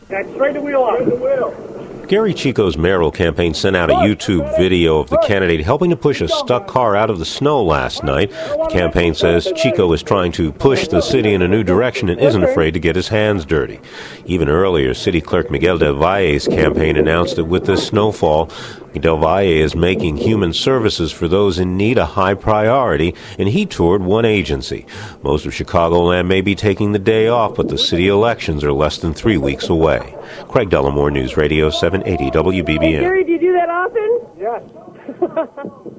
Straighten the wheel off. Straighten the wheel. Gary Chico's mayoral campaign sent out a YouTube video of the candidate helping to push a stuck car out of the snow last night. The campaign says Chico is trying to push the city in a new direction and isn't afraid to get his hands dirty. Even earlier, City Clerk Miguel Del Valle's campaign announced that with this snowfall, Del Valle is making human services for those in need a high priority, and he toured one agency. Most of Chicagoland may be taking the day off, but the city elections are less than 3 weeks away. Craig Dellamore, News Radio 780 WBBM. Hey, Gary, do you do that often? Yes.